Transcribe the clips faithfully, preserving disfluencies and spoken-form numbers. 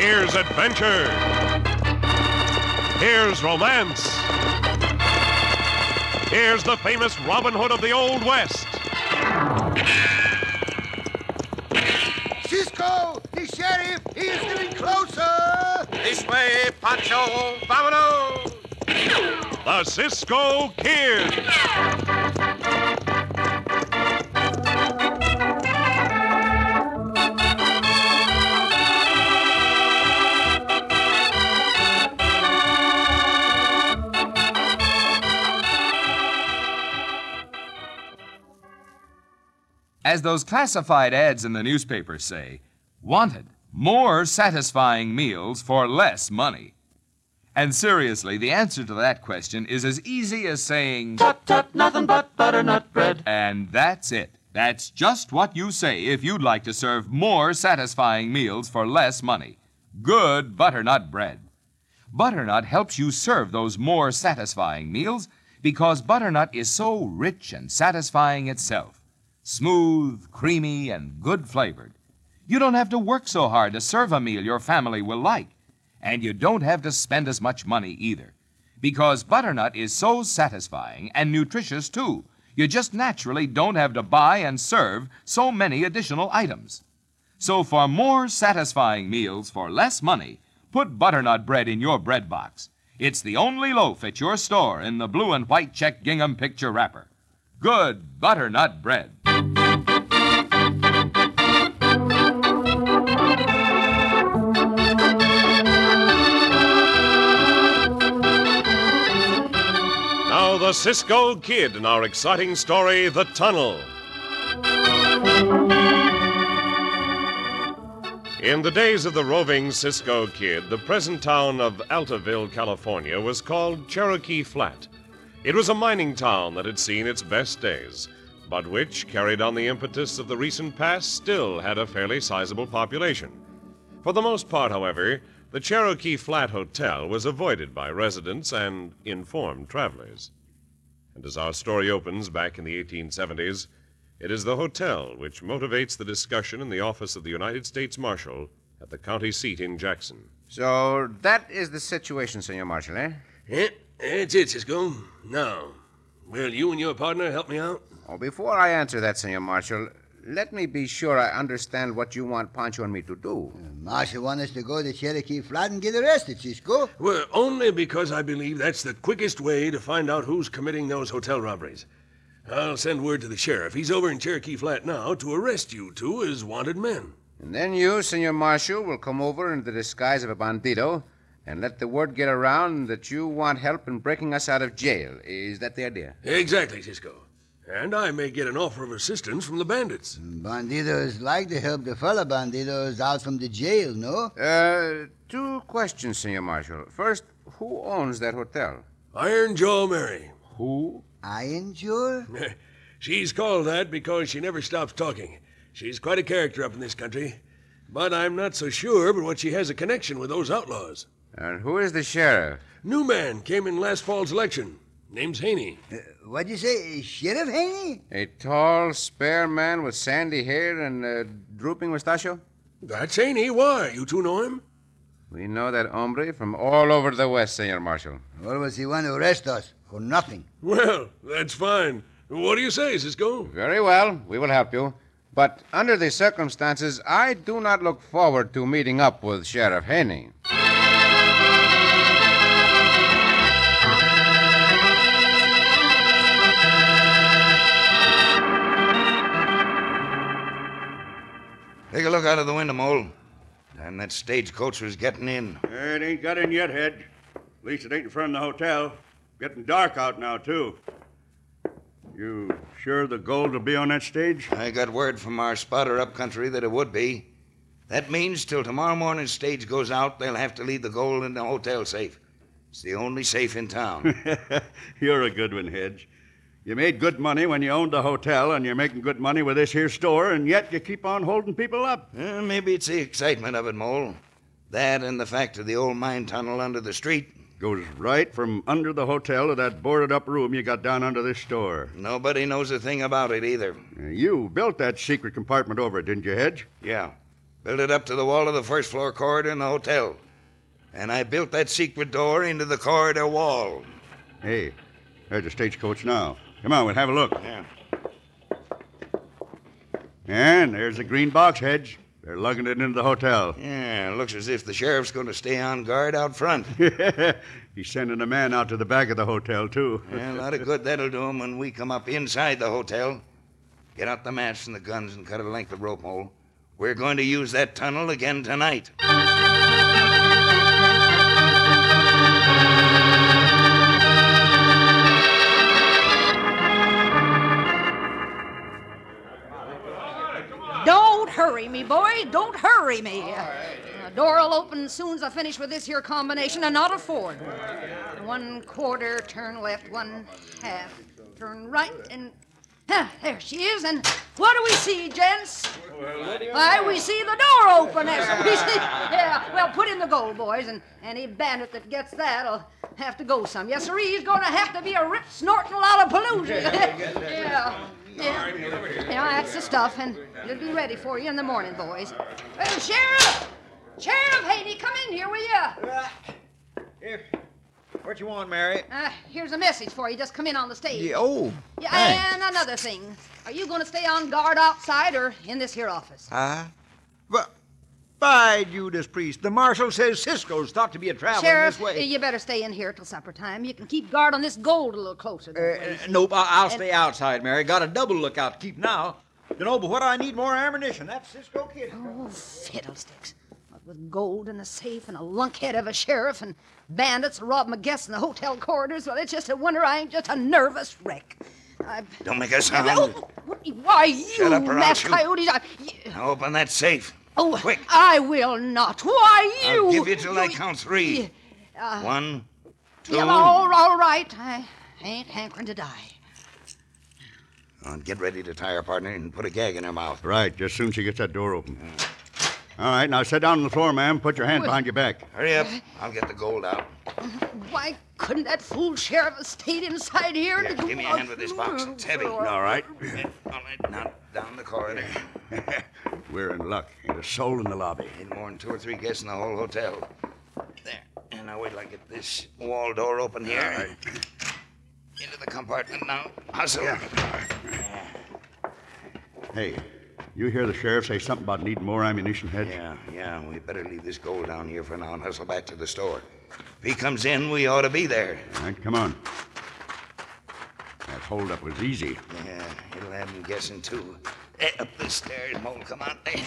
Here's adventure. Here's romance. Here's the famous Robin Hood of the Old West. Cisco, the sheriff, he is getting closer. This way, Pancho. Vámonos. The Cisco Kid. As those classified ads in the newspapers say, wanted, more satisfying meals for less money. And seriously, the answer to that question is as easy as saying, Tut, tut, nothing but butternut bread. And that's it. That's just what you say if you'd like to serve more satisfying meals for less money. Good butternut bread. Butternut helps you serve those more satisfying meals because butternut is so rich and satisfying itself. Smooth, creamy, and good flavored. You don't have to work so hard to serve a meal your family will like. And you don't have to spend as much money either. Because butternut is so satisfying and nutritious, too. You just naturally don't have to buy and serve so many additional items. So for more satisfying meals for less money, put butternut bread in your bread box. It's the only loaf at your store in the blue and white check gingham picture wrapper. Good butternut bread. Now the Cisco Kid in our exciting story, The Tunnel. In the days of the roving Cisco Kid, the present town of Altaville, California, was called Cherokee Flat. It was a mining town that had seen its best days, but which, carried on the impetus of the recent past, still had a fairly sizable population. For the most part, however, the Cherokee Flat Hotel was avoided by residents and informed travelers. And as our story opens back in the eighteen seventies, it is the hotel which motivates the discussion in the office of the United States Marshal at the county seat in Jackson. So that is the situation, Senor Marshal, eh? Yeah, that's it, Cisco. Now, will you and your partner help me out? Oh, before I answer that, Senor Marshal, let me be sure I understand what you want Pancho and me to do. Uh, Marshal wants us to go to Cherokee Flat and get arrested, Cisco. Well, only because I believe that's the quickest way to find out who's committing those hotel robberies. I'll send word to the sheriff. He's over in Cherokee Flat now to arrest you two as wanted men. And then you, Senor Marshal, will come over in the disguise of a bandito and let the word get around that you want help in breaking us out of jail. Is that the idea? Exactly, Cisco. And I may get an offer of assistance from the bandits. Banditos like to help the fella banditos out from the jail, no? Uh, two questions, Senor Marshal. First, who owns that hotel? Iron Jaw Mary. Who? Iron Jaw? She's called that because she never stops talking. She's quite a character up in this country. But I'm not so sure but what she has a connection with those outlaws. And who is the sheriff? New man came in last fall's election. Name's Haney. Uh, what'd you say, Sheriff Haney? A tall, spare man with sandy hair and a drooping mustachio? That's Haney. Why? You two know him? We know that hombre from all over the West, Senor Marshal. What was he want to arrest us? For nothing. Well, that's fine. What do you say, Cisco? Very well. We will help you. But under the circumstances, I do not look forward to meeting up with Sheriff Haney. Take a look out of the window, Mole. And that stagecoach was getting in. It ain't got in yet, Hedge. At least it ain't in front of the hotel. Getting dark out now, too. You sure the gold will be on that stage? I got word from our spotter up country that it would be. That means till tomorrow morning's stage goes out, they'll have to leave the gold in the hotel safe. It's the only safe in town. You're a good one, Hedge. You made good money when you owned the hotel, and you're making good money with this here store, and yet you keep on holding people up. Uh, maybe it's the excitement of it, Mole. That and the fact of the old mine tunnel under the street. Goes right from under the hotel to that boarded-up room you got down under this store. Nobody knows a thing about it either. Uh, You built that secret compartment over it, didn't you, Hedge? Yeah. Built it up to the wall of the first floor corridor in the hotel. And I built that secret door into the corridor wall. Hey, there's the stagecoach now. Come on, we'll have a look. Yeah. And there's the green box, Hedge. They're lugging it into the hotel. Yeah, looks as if the sheriff's going to stay on guard out front. He's sending a man out to the back of the hotel, too. Yeah, a lot of good that'll do him when we come up inside the hotel. Get out the mats and the guns and cut a length of rope hole. We're going to use that tunnel again tonight. Don't hurry me, boy. Don't hurry me. The door will open as soon as I finish with this here combination, and not a forward. One quarter, turn left, one half, turn right, and... Huh, there she is, and what do we see, gents? Why, we see the door open. That's we see. Yeah, well, put in the gold, boys, and any bandit that gets that'll have to go some. Yes, sir, he's going to have to be a rip snorting Lollapalooza. yeah. Yeah. Yeah, that's the stuff, and it'll be ready for you in the morning, boys. Well, Sheriff! Sheriff Haney, come in here, will you? Here. What you want, Mary? Uh, here's a message for you. Just come in on the stage. Yeah, oh, Yeah, thanks. and another thing. Are you going to stay on guard outside or in this here office? Huh? But, by Judas Priest, the marshal says Cisco's thought to be a traveling Sheriff, this way. you better stay in here till supper time. You can keep guard on this gold a little closer. There, Uh, please. nope, I- I'll And- stay outside, Mary. Got a double lookout to keep now. You know, but what I need more ammunition. That's Cisco Kid. Oh, fiddlesticks. What with gold in the safe and a lunkhead of a sheriff and bandits robbing my guests in the hotel corridors, well, it's just a wonder I ain't just a nervous wreck. I... Don't make a sound. Oh, why, you Shut up or I'll mad shoot. coyotes. I... Now open that safe. Oh, Quick. I will not. Why, you... I'll give you till I you- count three. Uh, One, two. Yeah, all, all right. I ain't hankering to die. Oh, get ready to tie her partner and put a gag in her mouth. Right, just soon she gets that door open. All right, now sit down on the floor, ma'am. Put your hand Well- behind your back. Hurry up. I'll get the gold out. Why couldn't that fool sheriff have stayed inside here? Here, give me a hand with this box. It's heavy. All right. All right, now down the corridor. We're in luck. Ain't a soul in the lobby. Ain't more than two or three guests in the whole hotel. There. And now wait till I get this wall door open here. All right. Into the compartment now. Hustle. Hey, you hear the sheriff say something about needing more ammunition, Hedge? Yeah, yeah. We better leave this gold down here for now and hustle back to the store. If he comes in, we ought to be there. All right, come on. That holdup was easy. Yeah, it'll have him guessing, too. Eh, up the stairs, Mole. Come on. Eh.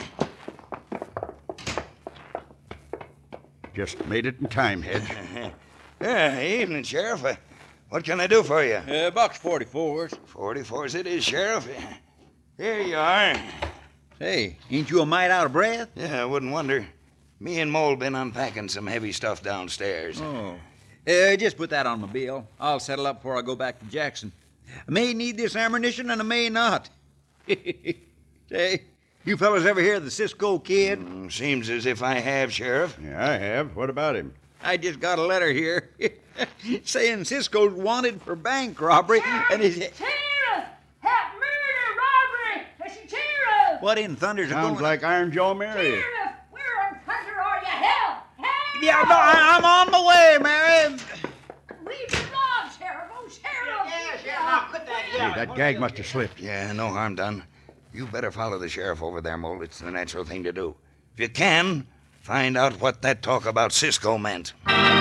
Just made it in time, Hedge. Yeah, evening, Sheriff. Uh, what can I do for you? Uh, box forty-fours. forty-fours it is, Sheriff. Here you are. Hey, ain't you a mite out of breath? Yeah, I wouldn't wonder. Me and Mole been unpacking some heavy stuff downstairs. Oh. Uh, just put that on my bill. I'll settle up before I go back to Jackson. I may need this ammunition and I may not. Say, you fellas ever hear of the Cisco Kid? Mm, seems as if I have, Sheriff. Yeah, I have. What about him? I just got a letter here saying Cisco's wanted for bank robbery and he's... Sheriff! Help! Murder! Robbery! That's your sheriff! What in thunder's Sounds going like Iron Joe Mary. Sheriff! Where in thunder are you? Help! Help! Yeah, no, I, I'm on my way, Mary. We've been robbed, Sheriff! Oh, Sheriff! Yeah, Sheriff, now quit that Hey, that gag must have slipped. Yeah, no harm done. You better follow the sheriff over there, Mole. It's the natural thing to do. If you can, find out what that talk about Cisco meant.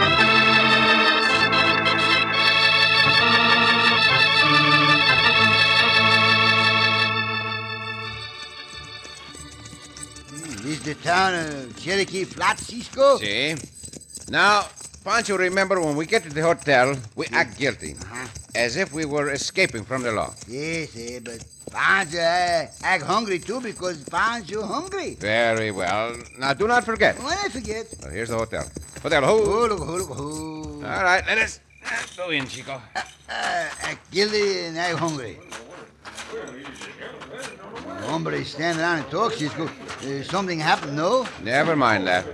This the town of Cherokee Flat, Cisco? See? Now, Pancho, remember when we get to the hotel, we act guilty. Uh-huh. As if we were escaping from the law. Yes, eh, but Pancho uh, act hungry too because Pancho hungry. Very well. Now, do not forget. When I forget. Well, here's the hotel. Hotel, who? Oh, look, oh, look, oh. All right, let us uh, go in, Chico. Uh, act guilty and act hungry. Hombre stand around and talk, Cisco. Uh, something happened, no? Never mind that.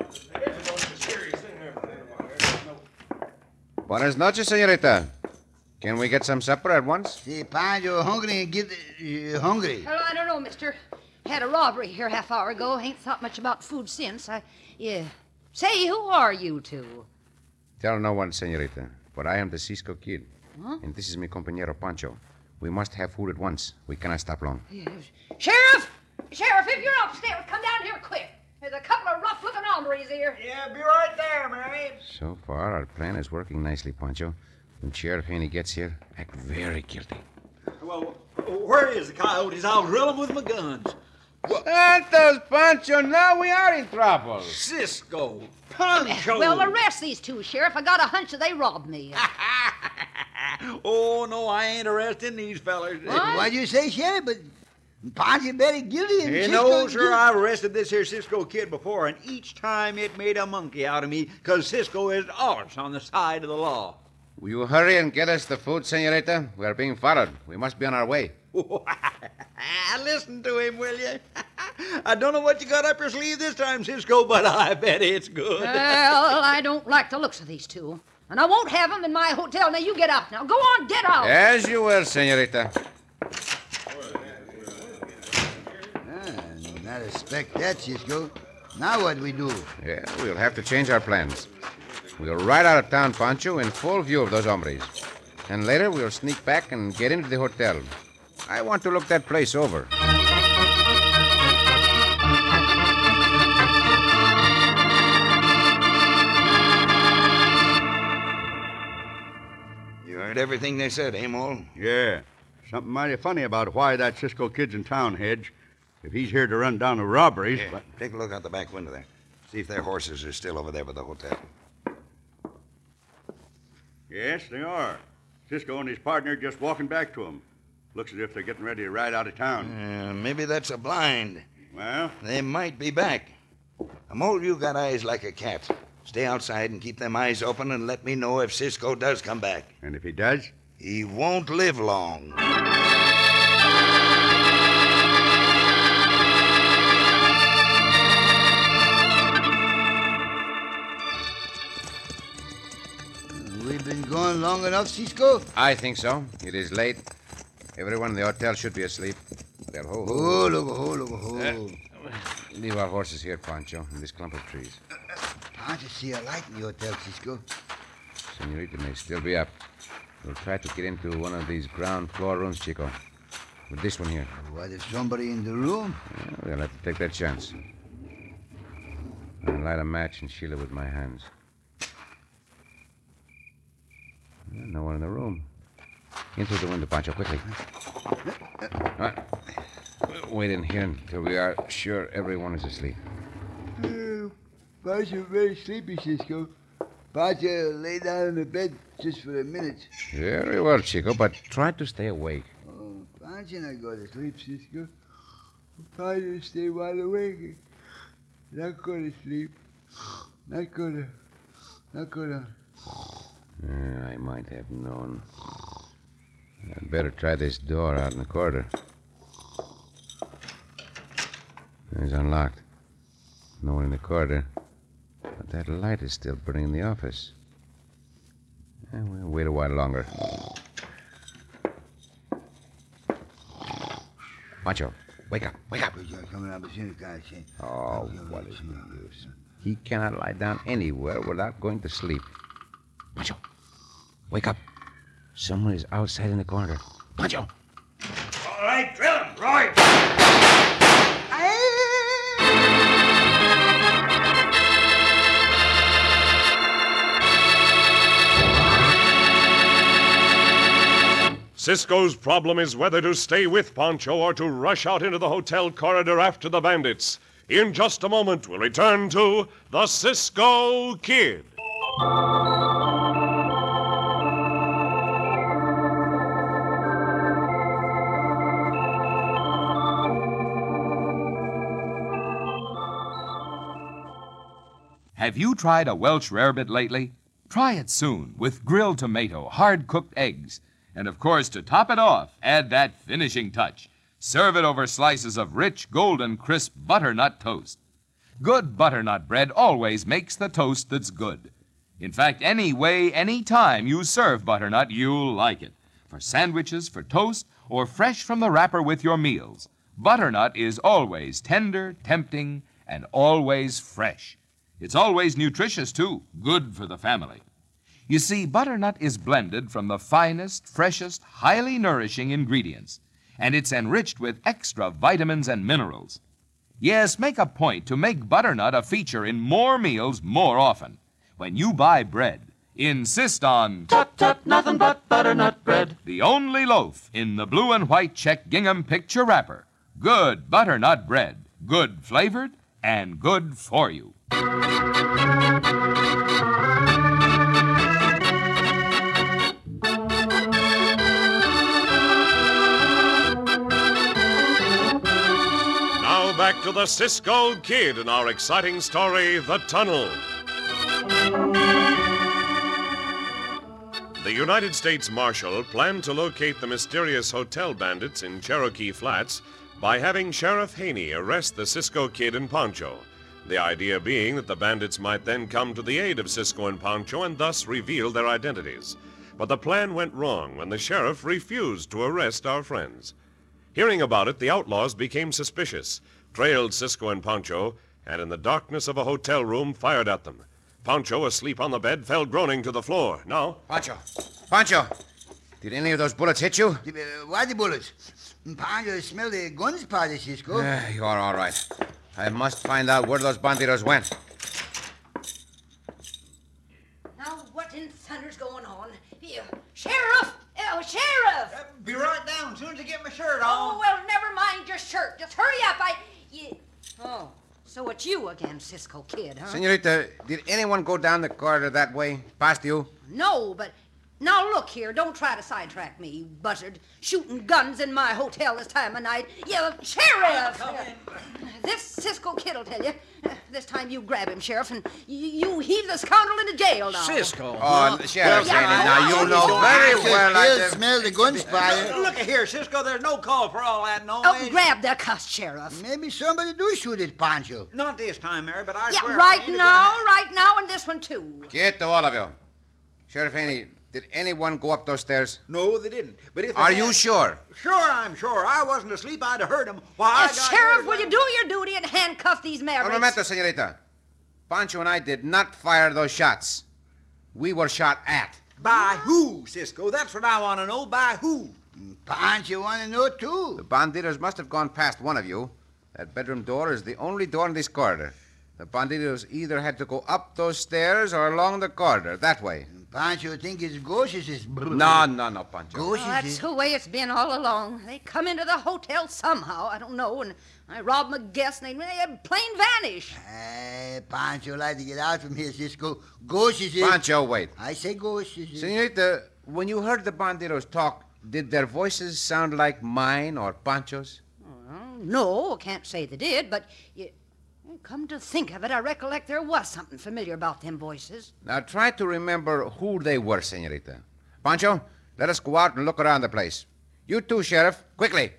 Buenas noches, señorita. Can we get some supper at once? See, Pancho hungry and get uh, hungry. Well, I don't know, mister. Had a robbery here half hour ago. Ain't thought much about food since. I, yeah. Say, who are you two? Tell no one, senorita, but I am the Cisco Kid. Huh? And this is mi compañero Pancho. We must have food at once. We cannot stop long. Yes. Sheriff! Sheriff, if you're upstairs, come down here quick. There's a couple of rough-looking hombres here. Yeah, be right there, Mary. So far, our plan is working nicely, Pancho. When Sheriff Haney gets here, act very guilty. Well, where is the coyotes? I'll drill them with my guns. Santos, Pancho, now we are in trouble. Cisco, Pancho. Well, arrest these two, Sheriff. I got a hunch that they robbed me. Oh, no, I ain't arresting these fellers. What? What'd you say, Sheriff? But Ponce very guilty. And Hey, Cisco no, is sir, guilty. I've arrested this here Cisco Kid before, and each time it made a monkey out of me, because Cisco is always on the side of the law. Will you hurry and get us the food, senorita? We are being followed. We must be on our way. Listen to him, will you? I don't know what you got up your sleeve this time, Cisco, but I bet it's good. Well, I don't like the looks of these two. And I won't have them in my hotel. Now, you get out. Now, go on, get out. As you will, senorita. Ah, not expect that, Cisco. Now what we do? Yeah, we'll have to change our plans. We'll ride out of town, Pancho, in full view of those hombres. And later, we'll sneak back and get into the hotel. I want to look that place over. You heard everything they said, eh, Mole? Yeah. Something mighty funny about why that Cisco Kid's in town, Hedge. If he's here to run down the robberies. Yeah. But... Take a look out the back window there. See if their horses are still over there by the hotel. Yes, they are. Cisco and his partner just walking back to him. Looks as if they're getting ready to ride out of town. Uh, maybe that's a blind. Well? They might be back. Now, Mole, you got eyes like a cat. Stay outside and keep them eyes open and let me know if Cisco does come back. And if he does? He won't live long. We've been gone long enough, Cisco? I think so. It is late. Everyone in the hotel should be asleep. Well, ho, ho. Oh, look, oh, look, oh. Leave our horses here, Pancho, in this clump of trees. Can't you see a light in the hotel, Cisco? Senorita may still be up. We'll try to get into one of these ground floor rooms, Chico. With this one here. What if somebody in the room? Yeah, we'll have to take that chance. I'll light a match and shield it with my hands. Yeah, no one in the room. In through the window, Pancho, quickly. All right. We'll wait in here until we are sure everyone is asleep. Uh, Pancho very sleepy, Cisco. Pancho lay down in the bed just for a minute. Very well, Chico, but try to stay awake. Oh, Pancho not go to sleep, Cisco. Pancho stay wide awake. Not go to sleep. Not go to... Not go to... Uh, I might have known. I'd better try this door out in the corridor. It's unlocked. No one in the corridor. But that light is still burning in the office. Yeah, we'll wait a while longer. Pancho, wake up, wake up. Oh, what is the use? He cannot lie down anywhere without going to sleep. Pancho, wake up. Someone is outside in the corridor. Pancho! All right, drill him, Roy! Cisco's problem is whether to stay with Pancho or to rush out into the hotel corridor after the bandits. In just a moment, we'll return to the Cisco Kid. Have you tried a Welsh rarebit lately? Try it soon with grilled tomato, hard-cooked eggs. And of course, to top it off, add that finishing touch. Serve it over slices of rich, golden, crisp butternut toast. Good butternut bread always makes the toast that's good. In fact, any way, any time you serve butternut, you'll like it. For sandwiches, for toast, or fresh from the wrapper with your meals. Butternut is always tender, tempting, and always fresh. It's always nutritious, too, good for the family. You see, butternut is blended from the finest, freshest, highly nourishing ingredients, and it's enriched with extra vitamins and minerals. Yes, make a point to make butternut a feature in more meals more often. When you buy bread, insist on Tut, tut, nothing but butternut bread. the only loaf in the blue and white check gingham picture wrapper. Good butternut bread, good flavored and good for you. Now back to the Cisco Kid in our exciting story, The Tunnel. The United States Marshal planned to locate the mysterious hotel bandits in Cherokee Flats by having Sheriff Haney arrest the Cisco Kid and Pancho. The idea being that the bandits might then come to the aid of Cisco and Pancho and thus reveal their identities. But the plan went wrong when the sheriff refused to arrest our friends. Hearing about it, the outlaws became suspicious, trailed Cisco and Pancho, and in the darkness of a hotel room fired at them. Pancho, asleep on the bed, fell groaning to the floor. Now... Pancho! Pancho! Did any of those bullets hit you? The, uh, what the bullets? Pancho smell the guns, Padre Cisco. Uh, you are all right. I must find out where those banditos went. Now, what in thunder's going on? Here, Sheriff! Oh, Sheriff! Uh, be right down as soon as I get my shirt on. Oh, well, never mind your shirt. Just hurry up. I... You... Oh, so it's you again, Cisco Kid, huh? Senorita, did anyone go down the corridor that way, past you? No, but... Now, look here. Don't try to sidetrack me, you buzzard. Shooting guns in my hotel this time of night. Yeah, Sheriff! Come in. This Cisco Kid will tell you. This time you grab him, Sheriff, and you, you heave the scoundrel into jail now. Cisco. Oh, Sheriff Yeah, Haney, yeah, now yeah, you know yeah, very Pancho well I still did- smell the guns, Padre. Look here, Cisco. There's no call for all that noise. Oh, grab the cuss, Sheriff. Maybe somebody do shoot at Pancho. Not this time, Mary, but I Yeah, swear. I right ain't now, gonna- right now, and this one, too. Quieto, all of you. Sheriff Haney, did anyone go up those stairs? No, they didn't. But if they Are had- you sure? Sure, I'm sure. I wasn't asleep. I'd have heard them. Why, I Uh, got Sheriff, here- will you do your duty and handcuff these Un mavericks? momento, senorita. Pancho and I did not fire those shots. We were shot at. By who, Cisco? That's what I want to know. By who? Pancho want to know, The too. banditos must have gone past one of you. That bedroom door is the only door in this corridor. The banditos either had to go up those stairs or along the corridor, that way. Pancho think it's ghosts. Is No, no, no, Pancho. Ghosts. Oh, that's the way it's been all along. They come into the hotel somehow, I don't know, and I robbed my guests, and they, they plain vanish. Hey, Pancho like to get out from here, Cisco. Ghosts is it. Pancho, wait. I say ghosts is it. Senorita, when you heard the banditos talk, did their voices sound like mine or Pancho's? Well, no, can't say they did, but you, come to think of it, I recollect there was something familiar about them voices. Now try to remember who they were, senorita. Pancho, let us go out and look around the place. You too, Sheriff. Quickly.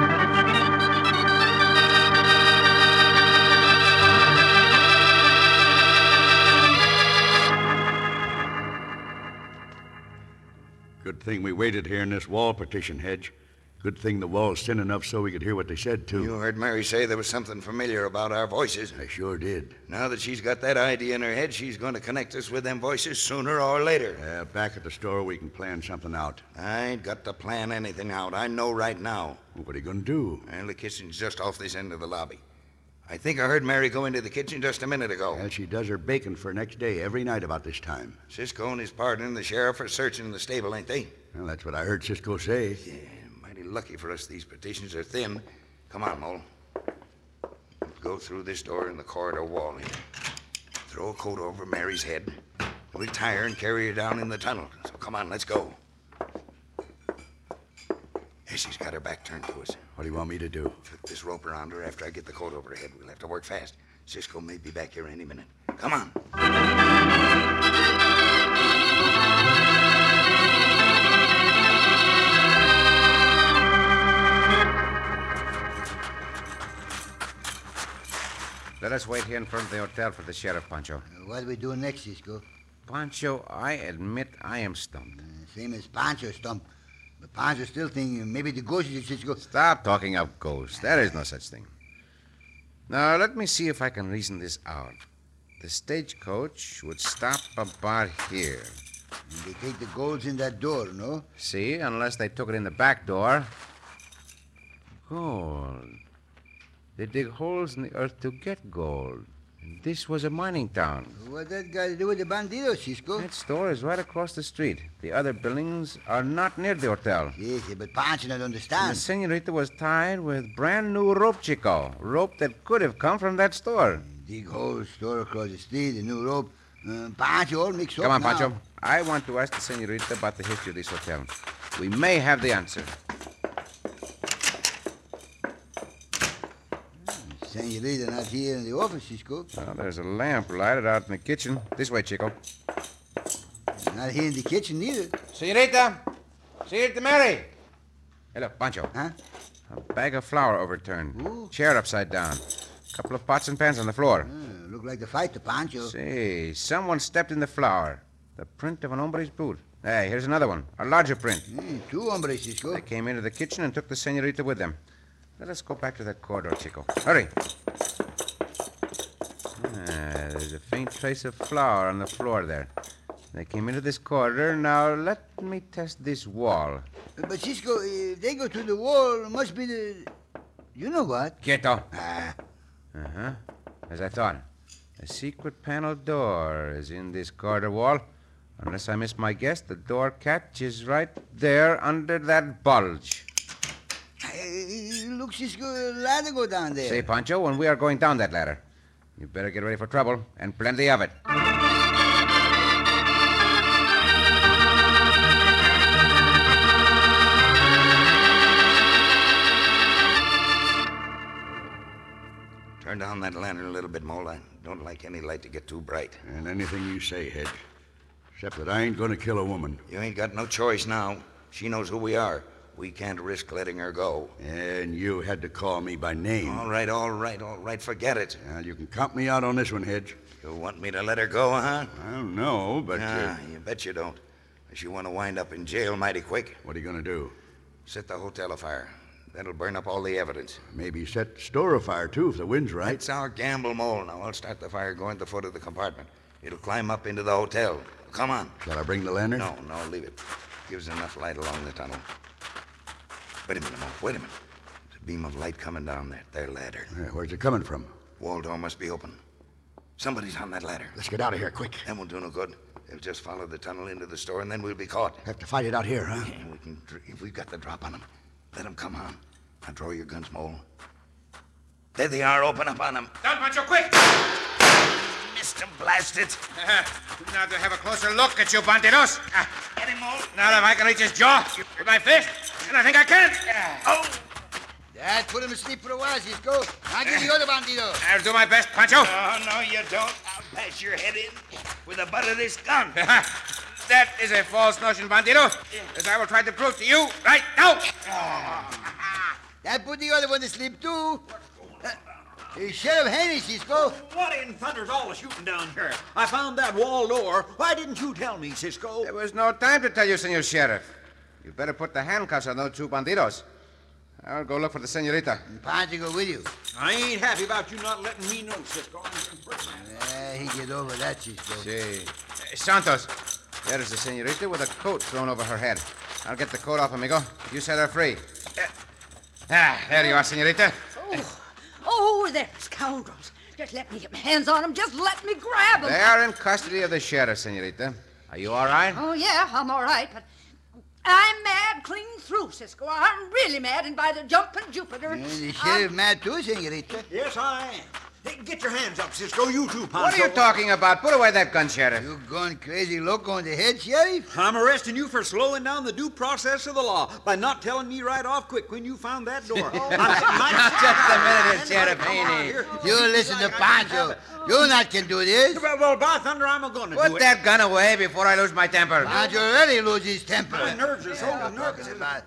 Good thing we waited here in this wall partition hedge. Good thing the wall's thin enough so we could hear what they said, too. You heard Mary say there was something familiar about our voices. I sure did. Now that she's got that idea in her head, she's going to connect us with them voices sooner or later. Uh, back at the store, we can plan something out. I ain't got to plan anything out. I know right now. What are you going to do? Well, the kitchen's just off this end of the lobby. I think I heard Mary go into the kitchen just a minute ago. Well, she does her baking for next day every night about this time. Cisco and his partner and the sheriff are searching the stable, ain't they? Well, that's what I heard Cisco say. Yeah, mighty lucky for us these partitions are thin. Come on, Mole. Go through this door in the corridor wall here. Throw a coat over Mary's head. We'll tie her and carry her down in the tunnel. So come on, let's go. Hey, she's got her back turned to us. What do you want me to do? Flip this rope around her after I get the coat over her head. We'll have to work fast. Cisco may be back here any minute. Come on. Let us wait here in front of the hotel for the sheriff, Pancho. Uh, what do we do next, Cisco? Pancho, I admit I am stumped. Uh, same as Pancho stump. But Pancho still thinking maybe the ghost is Cisco. Stop talking of ghosts. There is no such thing. Now, let me see if I can reason this out. The stagecoach would stop about here. And they take the golds in that door, no? See, unless they took it in the back door. Gold. They dig holes in the earth to get gold. And this was a mining town. What that got to do with the bandidos, Cisco? That store is right across the street. The other buildings are not near the hotel. Yes, but Pancho don't And understand. the senorita was tied with brand new rope, Chico. Rope that could have come from that store. Dig hole, store across the street, the new rope. Uh, Pancho all mixed Come up on, now. Pancho. I want to ask the senorita about the history of this hotel. We may have the answer. Senorita not here in the office, Cisco. Well, there's a lamp lighted out in the kitchen. This way, Chico. Not here in the kitchen either. Senorita! Senorita Mary! Hey, look, Pancho. Huh? A bag of flour overturned. Ooh. Chair upside down. A couple of pots and pans on the floor. Uh, look like the fight to Pancho. Say, someone stepped in the flour. The print of an hombre's boot. Hey, here's another one. A larger print. Mm, two hombres, Cisco. They came into the kitchen and took the senorita with them. Let us go back to that corridor, Chico. Hurry. Ah, there's a faint trace of flour on the floor there. They came into this corridor. Now, let me test this wall. But Cisco, if they go through the wall, must be the... You know what? Quieto. Ah, Uh-huh. As I thought. A secret panel door is in this corridor wall. Unless I miss my guess, the door catch is right there under that bulge. hey, look, Cisco, a ladder go down there. Say, Pancho, when we are going down that ladder, you better get ready for trouble, and plenty of it. Turn down that lantern a little bit, Mole. I don't like any light to get too bright. And anything you say, Hedge. Except that I ain't going to kill a woman. You ain't got no choice now. She knows who we are. We can't risk letting her go. And you had to call me by name. All right, all right, all right. Forget it. Well, you can count me out on this one, Hedge. You want me to let her go, huh? I don't know, but... Nah, Uh, you bet you don't. Unless you want to wind up in jail mighty quick. what are you going to do? Set the hotel afire. That'll burn up all the evidence. Maybe set store afire, too, if the wind's right. That's our gamble, Mole. Now, I'll start the fire going to the foot of the compartment. It'll climb up into the hotel. Come on. Shall I bring the lantern? No, no, leave it. Gives enough light along the tunnel. Wait a minute, Mole. Wait a minute. There's a beam of light coming down that there ladder. Yeah, where's it coming from? Wall door must be open. Somebody's on that ladder. Let's get out of here, quick. That won't do no good. They'll just follow the tunnel into the store, and then we'll be caught. Have to fight it out here, huh? And we can, dr- if we've got the drop on them, let them come on. Now draw your guns, Mole. There they are. Open up on them. Down, Pancho, quick! Missed him, blast it. Uh, now to have a closer look at you, bandidos. Uh, Get him, Mole. now that I can reach his jaw with my fist, and I think I can. Oh! Dad, put him asleep for a while, Cisco. I'll get the other bandido. I'll do my best, Pancho. Oh, no, you don't. I'll bash your head in with the butt of this gun. That is a false notion, bandido, as I will try to prove to you right now. Dad, put the other one to sleep, too. Uh, hey, Sheriff Haney, Cisco. What in thunder's all the shooting down here? I found that wall door. Why didn't you tell me, Cisco? There was no time to tell you, Senor Sheriff. You better put the handcuffs on those two bandidos. I'll go look for the senorita. And Pancho go with you. I ain't happy about you not letting me know, Cisco. Uh, he get over that, Cisco. See. Uh, Santos, there is the senorita with a coat thrown over her head. I'll get the coat off, amigo. You set her free. Uh, ah, there you are, senorita. Oh, oh, they're scoundrels. Just let me get my hands on them. Just let me grab them. They are in custody of the sheriff, senorita. Are you all right? Oh, yeah, I'm all right, but I'm mad clean through, Cisco. I'm really mad, and by the jumping Jupiter. And the I'm- sheriff mad, too, senorita. Yes, I am. Hey, get your hands up, Cisco. You too, Pancho. What are you talking about? Put away that gun, Sheriff. You gone crazy loco on the head, Sheriff? I'm arresting you for slowing down the due process of the law by not telling me right off quick when you found that door. Just a minute, Sheriff Haney. You listen to Pancho. You not can do this. Well, well, by thunder, I'm going to do Put it. that gun away before I lose my temper. Pancho already lose his temper. My nerves are so I'm nervous. talking about.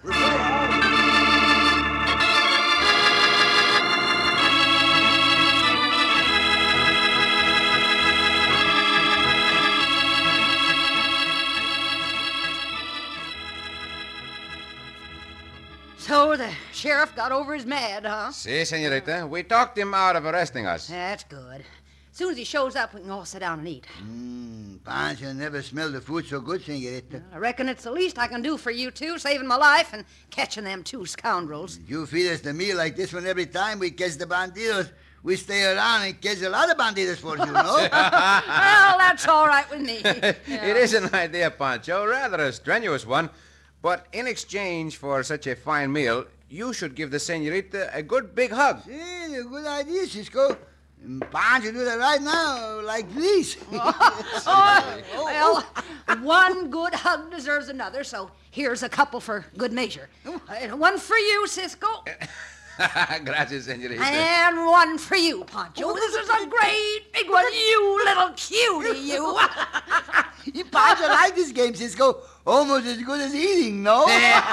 sheriff got over his mad, huh? Si, senorita. We talked him out of arresting us. That's good. As soon as he shows up, we can all sit down and eat. Mmm, Pancho never smelled the food so good, senorita. I reckon it's the least I can do for you two, saving my life and catching them two scoundrels. You feed us the meal like this one every time we catch the bandidos. We stay around and catch a lot of bandidos for you, no? Well, that's all right with me. It is an idea, Pancho, rather a strenuous one. But in exchange for such a fine meal, you should give the senorita a good big hug. Sí, a good idea, Cisco. And Pancho do that right now, like this. Oh, well, one good hug deserves another, so here's a couple for good measure. Uh, one for you, Cisco. Gracias, senorita. And one for you, Pancho. This is a great big one, you little cutie, you. You Pancho like this game, Cisco. Almost as good as eating, no?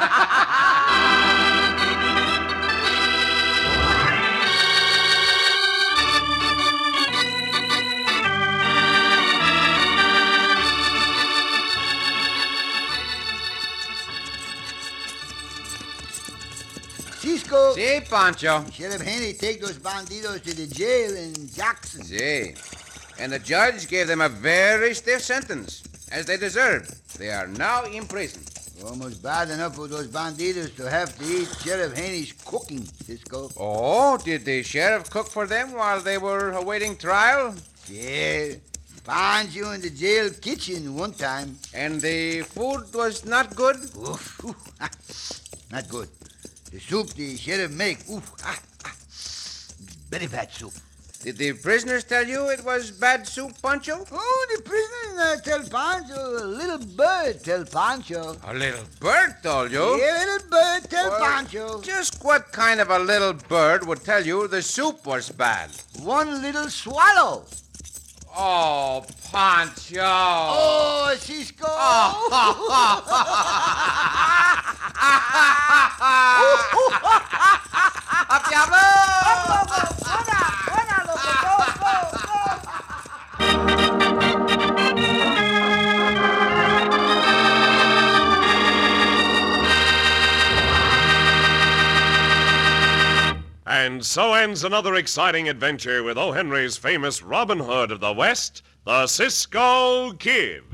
Cisco. Si, Pancho. Sheriff Haney take those bandidos to the jail in Jackson. Si. And the judge gave them a very stiff sentence, as they deserved. They are now in prison. Almost bad enough for those bandidos to have to eat Sheriff Haney's cooking, Cisco. Oh, did the sheriff cook for them while they were awaiting trial? Yeah. Found you in the jail kitchen one time. And the food was not good? Oof, oof, ah, not good. The soup the sheriff make, oof, ah, ah, very bad soup. Did the prisoners tell you it was bad soup, Pancho? Oh, the prisoners uh, tell Pancho. A little bird tell Pancho. A little bird told you? Yeah, a little bird tell Well, Pancho. Just what kind of a little bird would tell you the soup was bad? One little swallow. Oh, Pancho. Oh, Cisco. ¡A diablo! And so ends another exciting adventure with O. Henry's famous Robin Hood of the West, the Cisco Kid.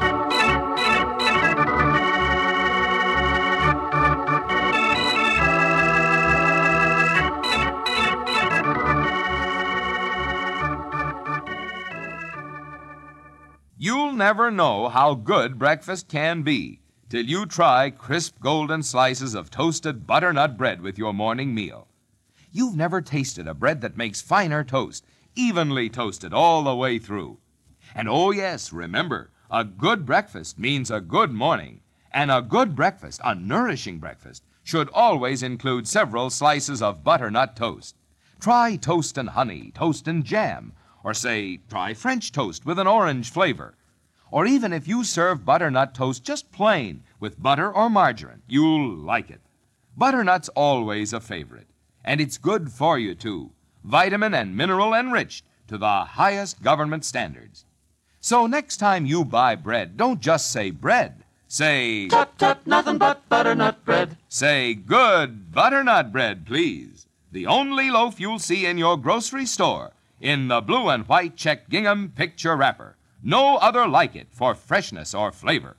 You'll never know how good breakfast can be till you try crisp golden slices of toasted butternut bread with your morning meal. You've never tasted a bread that makes finer toast, evenly toasted all the way through. And oh yes, remember, a good breakfast means a good morning. And a good breakfast, a nourishing breakfast, should always include several slices of butternut toast. Try toast and honey, toast and jam, or say, try French toast with an orange flavor. Or even if you serve butternut toast just plain, with butter or margarine, you'll like it. Butternut's always a favorite. And it's good for you, too. Vitamin and mineral enriched to the highest government standards. So next time you buy bread, don't just say bread. Say... Tut, tut, nothing but butternut bread. Say good butternut bread, please. The only loaf you'll see in your grocery store in the blue and white checked gingham picture wrapper. No other like it for freshness or flavor.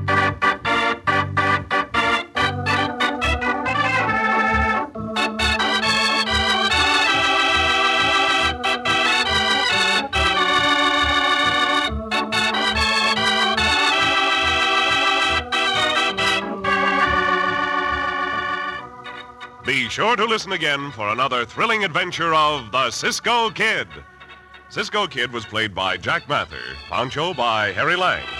Be sure to listen again for another thrilling adventure of the Cisco Kid. Cisco Kid was played by Jack Mather, Pancho by Harry Lang.